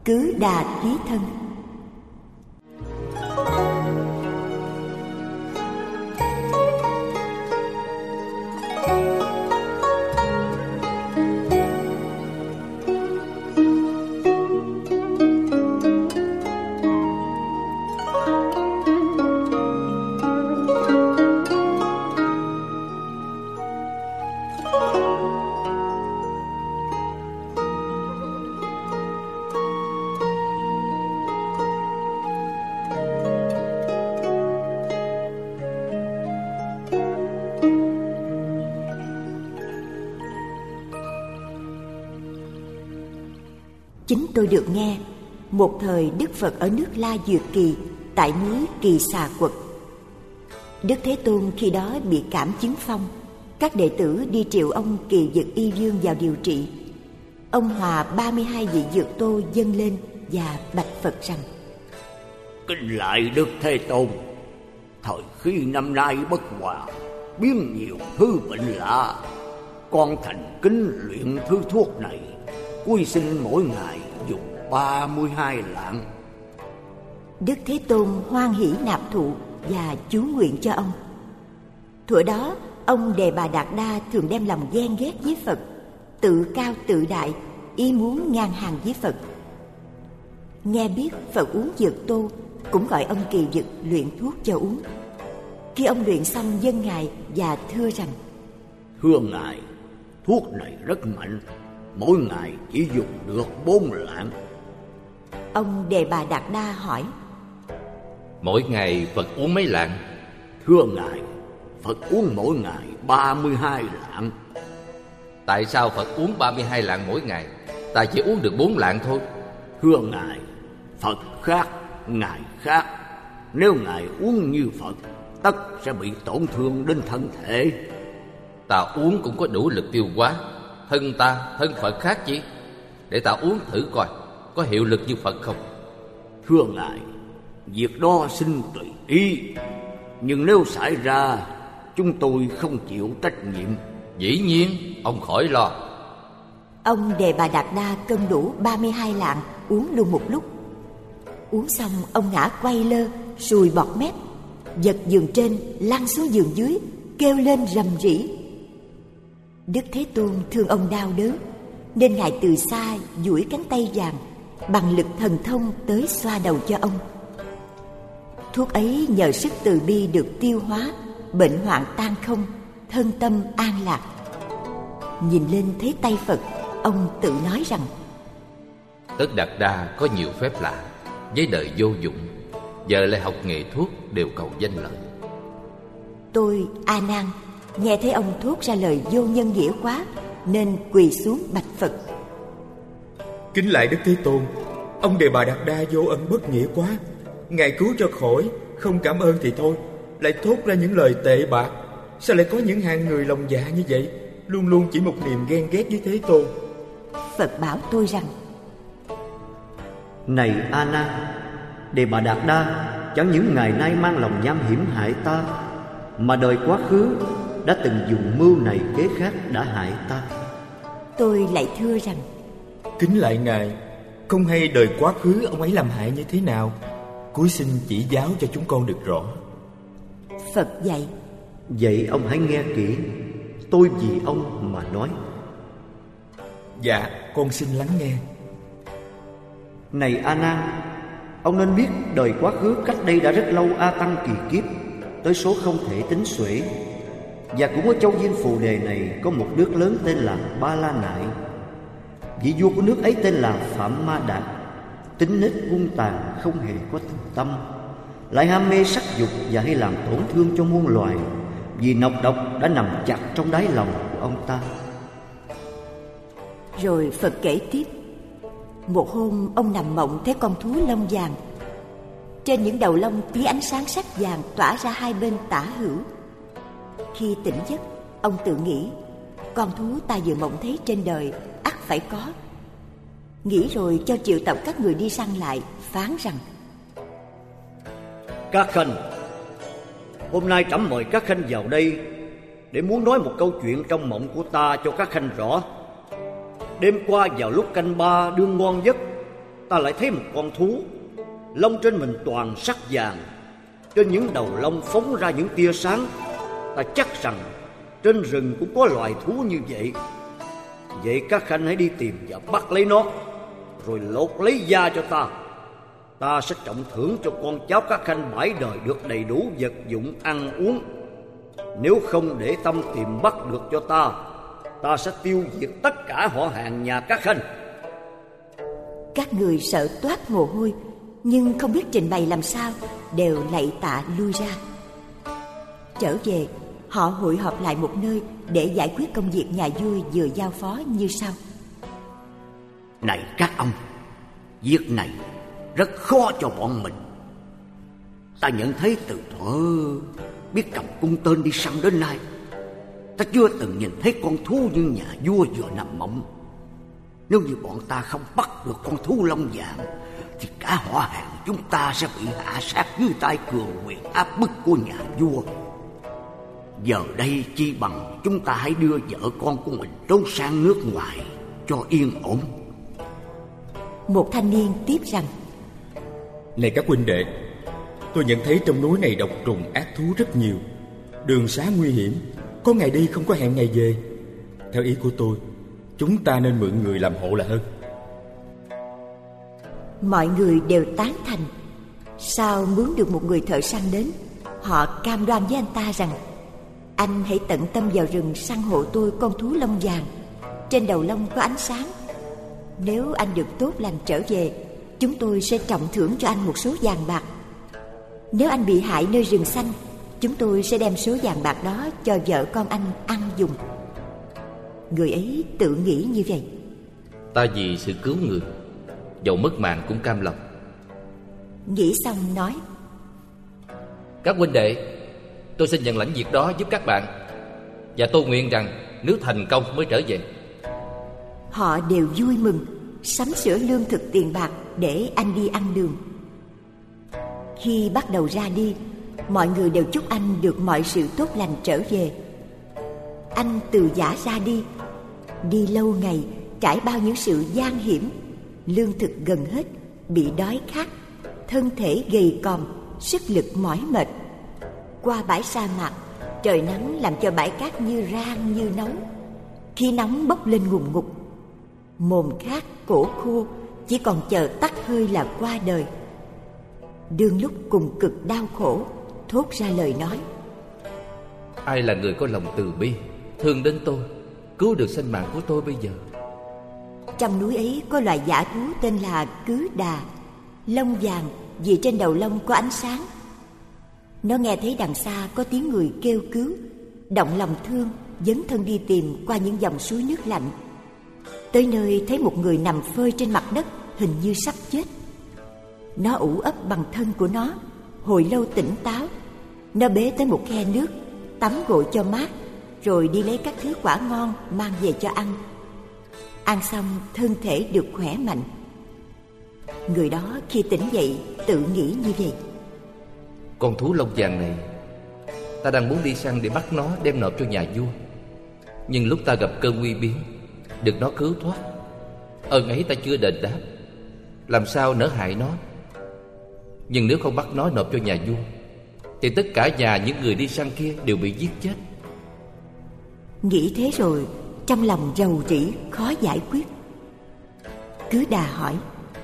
Cứ đà chí thân. Chính tôi được nghe, một thời Đức Phật ở nước La Duyệt Kỳ, tại núi Kỳ Xà Quật. Đức Thế Tôn khi đó bị cảm chứng phong. Các đệ tử đi triệu ông Kỳ Dực Y Vương vào điều trị. Ông hòa 32 vị dược tô dâng lên và bạch Phật rằng: Kính lại Đức Thế Tôn, thời khi năm nay bất hòa, biến nhiều thứ bệnh lạ, con thành kính luyện thứ thuốc này, quy xin mỗi ngày dùng 32 lạng. Đức Thế Tôn hoan hỷ nạp thụ và chú nguyện cho ông. Thuở đó, ông Đề Bà Đạt Đa thường đem lòng ghen ghét với Phật, tự cao tự đại, ý muốn ngang hàng với Phật. Nghe biết Phật uống dược tô, cũng gọi ông Kỳ Dực luyện thuốc cho uống. Khi ông luyện xong dâng Ngài và thưa rằng: Thưa Ngài, thuốc này rất mạnh, mỗi ngày chỉ dùng được 4 lạng. Ông Đề Bà Đạt Đa hỏi: Mỗi ngày Phật uống mấy lạng? Thưa Ngài, Phật uống mỗi ngày 32 lạng. Tại sao Phật uống 32 lạng mỗi ngày, ta chỉ uống được 4 lạng thôi? Thưa Ngài, Phật khác, Ngài khác. Nếu Ngài uống như Phật, tất sẽ bị tổn thương đến thân thể. Ta uống cũng có đủ lực tiêu hóa. Thân ta, thân Phật khác chi? Để ta uống thử coi có hiệu lực như Phật không. Thưa Ngài, việc đó xin tùy ý, nhưng nếu xảy ra, chúng tôi không chịu trách nhiệm. Dĩ nhiên, ông khỏi lo. Ông Đề Bà Đạt Đa cân đủ 32 lạng, uống luôn một lúc. Uống xong, ông ngã quay lơ, sùi bọt mép, giật giường trên, lăn xuống giường dưới, kêu lên rầm rĩ. Đức Thế Tôn thương ông đau đớn, nên Ngài từ xa duỗi cánh tay vàng, bằng lực thần thông tới xoa đầu cho ông. Thuốc ấy nhờ sức từ bi được tiêu hóa, bệnh hoạn tan không, thân tâm an lạc. Nhìn lên thấy tay Phật, ông tự nói rằng: Tất Đạt Đa có nhiều phép lạ, với đời vô dụng, giờ lại học nghề thuốc đều cầu danh lợi. Tôi, A Nan, nghe thấy ông thốt ra lời vô nhân nghĩa quá, nên quỳ xuống bạch Phật: Kính lại Đức Thế Tôn, ông Đề Bà Đạt Đa vô ân bất nghĩa quá. Ngài cứu cho khỏi, không cảm ơn thì thôi, lại thốt ra những lời tệ bạc. Sao lại có những hạng người lòng dạ như vậy, luôn luôn chỉ một niềm ghen ghét với Thế Tôn? Phật bảo tôi rằng: Này A Nan, Đề Bà Đạt Đa chẳng những ngày nay mang lòng nham hiểm hại ta, mà đời quá khứ đã từng dùng mưu này kế khác đã hại ta. Tôi lại thưa rằng: Kính lại Ngài, không hay đời quá khứ ông ấy làm hại như thế nào, cúi xin chỉ giáo cho chúng con được rõ. Phật dạy: Vậy ông hãy nghe kỹ, tôi vì ông mà nói. Dạ, con xin lắng nghe. Này A Nan, ông nên biết đời quá khứ cách đây đã rất lâu A Tăng kỳ kiếp, tới số không thể tính xuể. Và cũng ở châu Diêm Phù Đề này có một nước lớn tên là Ba La Nại. Vị vua của nước ấy tên là Phạm Ma Đạt, tính nết hung tàn, không hề có tình tâm, lại ham mê sắc dục và hay làm tổn thương cho muôn loài, vì nọc độc đã nằm chặt trong đáy lòng của ông ta. Rồi Phật kể tiếp: Một hôm ông nằm mộng thấy con thú lông vàng. Trên những đầu lông tia ánh sáng sắc vàng tỏa ra hai bên tả hữu. Khi tỉnh giấc, ông tự nghĩ: con thú ta vừa mộng thấy trên đời ắt phải có. Nghĩ rồi cho triệu tập các người đi săn lại, phán rằng: Các khanh, hôm nay trẫm mời các khanh vào đây để muốn nói một câu chuyện trong mộng của ta cho các khanh rõ. Đêm qua vào lúc canh 3 đương ngon giấc, ta lại thấy một con thú, lông trên mình toàn sắc vàng, trên những đầu lông phóng ra những tia sáng. Ta chắc rằng trên rừng cũng có loài thú như vậy. Vậy các khanh hãy đi tìm và bắt lấy nó, rồi lột lấy da cho ta. Ta sẽ trọng thưởng cho con cháu các khanh mãi đời được đầy đủ vật dụng ăn uống. Nếu không để tâm tìm bắt được cho ta, ta sẽ tiêu diệt tất cả họ hàng nhà các khanh. Các người sợ toát mồ hôi, nhưng không biết trình bày làm sao, đều lạy tạ lui ra. Trở về, họ hội họp lại một nơi để giải quyết công việc nhà vua vừa giao phó như sau. Này các ông, việc này rất khó cho bọn mình. Ta nhận thấy từ thuở biết cầm cung tên đi săn đến nay, ta chưa từng nhìn thấy con thú như nhà vua vừa nằm mộng. Nếu như bọn ta không bắt được con thú lông vàng, thì cả họ hàng chúng ta sẽ bị hạ sát dưới tay cường quyền áp bức của nhà vua. Giờ đây chi bằng chúng ta hãy đưa vợ con của mình trốn sang nước ngoài cho yên ổn. Một thanh niên tiếp rằng: Này các huynh đệ, tôi nhận thấy trong núi này độc trùng ác thú rất nhiều, đường xá nguy hiểm, có ngày đi không có hẹn ngày về. Theo ý của tôi, chúng ta nên mượn người làm hộ là hơn. Mọi người đều tán thành. Sao mướn được một người thợ săn đến, họ cam đoan với anh ta rằng: anh hãy tận tâm vào rừng săn hộ tôi con thú lông vàng, trên đầu lông có ánh sáng. Nếu anh được tốt lành trở về, chúng tôi sẽ trọng thưởng cho anh một số vàng bạc. Nếu anh bị hại nơi rừng xanh, chúng tôi sẽ đem số vàng bạc đó cho vợ con anh ăn dùng. Người ấy tự nghĩ như vậy. Ta vì sự cứu người, dẫu mất mạng cũng cam lòng. Nghĩ xong nói: Các huynh đệ, tôi xin nhận lãnh việc đó giúp các bạn, và tôi nguyện rằng nếu thành công mới trở về. Họ đều vui mừng, sắm sửa lương thực tiền bạc để anh đi ăn đường. Khi bắt đầu ra đi, mọi người đều chúc anh được mọi sự tốt lành trở về. Anh từ giã ra đi, đi lâu ngày, trải bao những sự gian hiểm, lương thực gần hết, bị đói khát, thân thể gầy còm, sức lực mỏi mệt. Qua bãi sa mạc, trời nắng làm cho bãi cát như rang như nóng, khí nóng bốc lên ngùn ngụt. Mồm khát, cổ khô, chỉ còn chờ tắt hơi là qua đời. Đương lúc cùng cực đau khổ, thốt ra lời nói: Ai là người có lòng từ bi, thương đến tôi, cứu được sinh mạng của tôi bây giờ? Trong núi ấy có loài dã thú tên là Cứ Đà, lông vàng vì trên đầu lông có ánh sáng. Nó nghe thấy đằng xa có tiếng người kêu cứu, động lòng thương, dấn thân đi tìm qua những dòng suối nước lạnh. Tới nơi thấy một người nằm phơi trên mặt đất, hình như sắp chết. Nó ủ ấp bằng thân của nó, hồi lâu tỉnh táo. Nó bế tới một khe nước, tắm gội cho mát, rồi đi lấy các thứ quả ngon mang về cho ăn. Ăn xong thân thể được khỏe mạnh. Người đó khi tỉnh dậy tự nghĩ như vậy: Con thú lông vàng này, ta đang muốn đi săn để bắt nó đem nộp cho nhà vua. Nhưng lúc ta gặp cơn nguy biến, được nó cứu thoát, ơn ấy ta chưa đền đáp, làm sao nỡ hại nó. Nhưng nếu không bắt nó nộp cho nhà vua, thì tất cả nhà những người đi săn kia đều bị giết chết. Nghĩ thế rồi, trong lòng rầu rĩ khó giải quyết. Cứ Đà hỏi: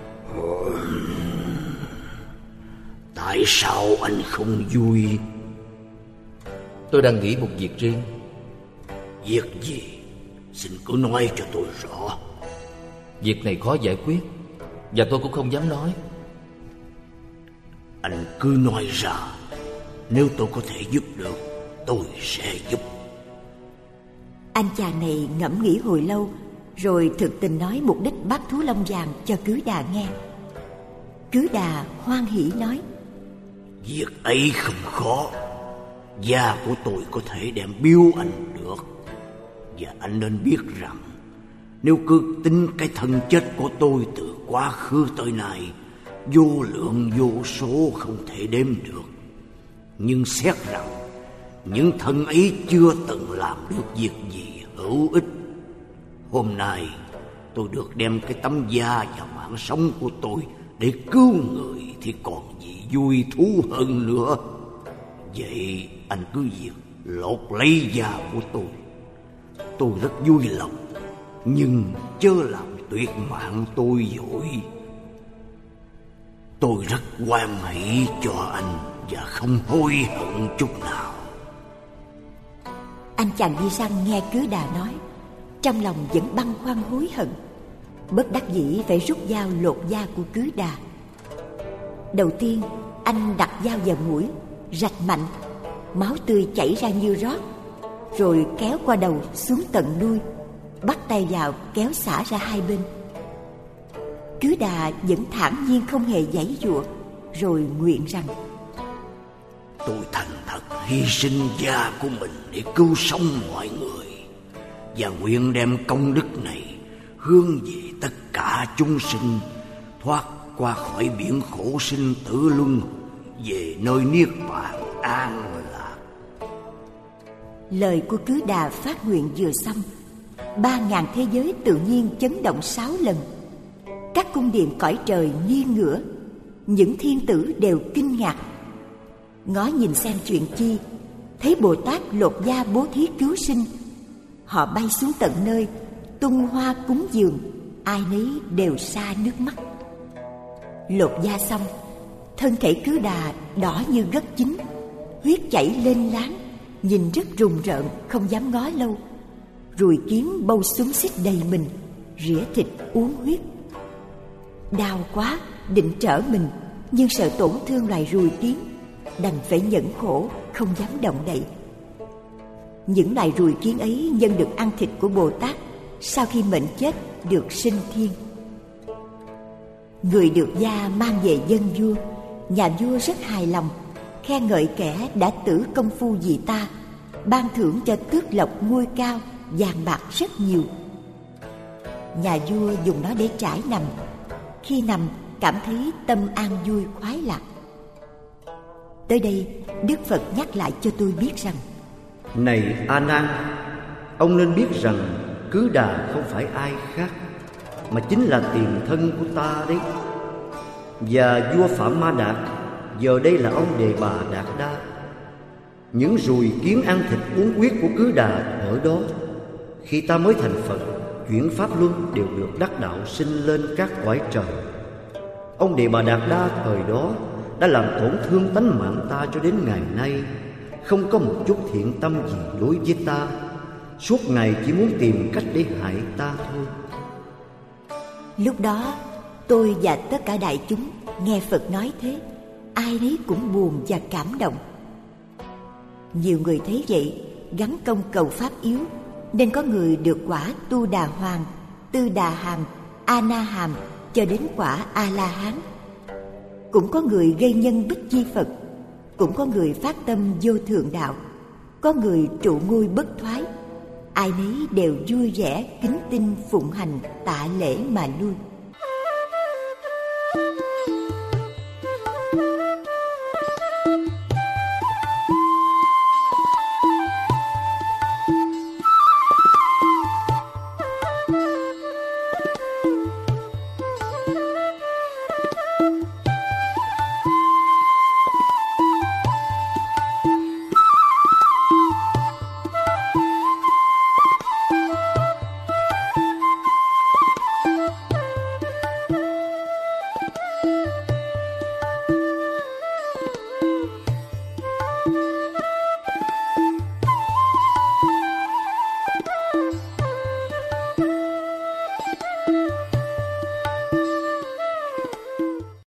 Tại sao anh không vui? Tôi đang nghĩ một việc riêng. Việc gì? Xin cứ nói cho tôi rõ. Việc này khó giải quyết, và tôi cũng không dám nói. Anh cứ nói ra, nếu tôi có thể giúp được, tôi sẽ giúp. Anh chàng này ngẫm nghĩ hồi lâu, rồi thực tình nói mục đích bắt thú lông vàng cho Cứ Đà nghe. Cứ Đà hoan hỉ nói: Việc ấy không khó. Da của tôi có thể đem biếu anh được. Và anh nên biết rằng, nếu cứ tính cái thân chết của tôi từ quá khứ tới nay, vô lượng vô số không thể đếm được. Nhưng xét rằng, những thân ấy chưa từng làm được việc gì hữu ích. Hôm nay tôi được đem cái tấm da và màng mạng sống của tôi để cứu người thì còn gì vui thú hơn nữa. Vậy anh cứ việc lột lấy da của tôi. Tôi rất vui lòng, nhưng chớ làm tuyệt mạng tôi vội. Tôi rất hoan hỷ cho anh và không hối hận chút nào. Anh chàng đi săn nghe Cứ Đà nói, trong lòng vẫn băn khoăn hối hận, bất đắc dĩ phải rút dao lột da của Cứ Đà. Đầu tiên anh đặt dao vào mũi, rạch mạnh, máu tươi chảy ra như rót, rồi kéo qua đầu xuống tận đuôi, bắt tay vào kéo xả ra hai bên. Cứ Đà vẫn thản nhiên không hề giãy giụa, rồi nguyện rằng: tôi thành thật hy sinh da của mình để cứu sống mọi người, và nguyện đem công đức này hướng về tất cả chúng sinh, thoát qua khỏi biển khổ sinh tử luân, về nơi niết bàn an lạc. Lời của Cứ Đà phát nguyện vừa xong, 3.000 thế giới tự nhiên chấn động 6 lần. Các cung điện cõi trời nghiêng ngửa, những thiên tử đều kinh ngạc. Ngó nhìn xem chuyện chi, thấy Bồ Tát lột da bố thí cứu sinh. Họ bay xuống tận nơi, tung hoa cúng dường, ai nấy đều sa nước mắt. Lột da xong, thân thể Cứ Đà đỏ như gấc chín, huyết chảy lên láng, nhìn rất rùng rợn, không dám ngó lâu. Ruồi kiến bâu xúm xít đầy mình, rỉa thịt uống huyết. Đau quá, định trở mình, nhưng sợ tổn thương loài ruồi kiến, đành phải nhẫn khổ, không dám động đậy. Những loài ruồi kiến ấy nhân được ăn thịt của Bồ Tát, sau khi mệnh chết được sinh thiên. Người được da mang về dâng vua, nhà vua rất hài lòng, khen ngợi kẻ đã tử công phu vì ta, ban thưởng cho tước lộc ngôi cao, vàng bạc rất nhiều. Nhà vua dùng nó để trải nằm, khi nằm cảm thấy tâm an vui khoái lạc. Tới đây Đức Phật nhắc lại cho tôi biết rằng: Này A Nan, ông nên biết rằng Cứ Đà không phải ai khác, mà chính là tiền thân của ta đấy. Và vua Phạm Ma Đạt giờ đây là ông Đề Bà Đạt Đa. Những ruồi kiến ăn thịt uống huyết của Cứ Đà ở đó, khi ta mới thành Phật, chuyển pháp luân đều được đắc đạo sinh lên các cõi trời. Ông Đề Bà Đạt Đa thời đó đã làm tổn thương tánh mạng ta cho đến ngày nay, không có một chút thiện tâm gì đối với ta, suốt ngày chỉ muốn tìm cách để hại ta thôi. Lúc đó tôi và tất cả đại chúng nghe Phật nói thế, ai nấy cũng buồn và cảm động. Nhiều người thấy vậy, gắn công cầu pháp yếu, nên có người được quả Tu Đà Hoàng, Tư Đà Hàm, A Na Hàm cho đến quả A La Hán. Cũng có người gây nhân Bích Chi Phật, cũng có người phát tâm vô thượng đạo, có người trụ ngôi bất thoái. Ai nấy đều vui vẻ kính tinh phụng hành tạ lễ mà lui.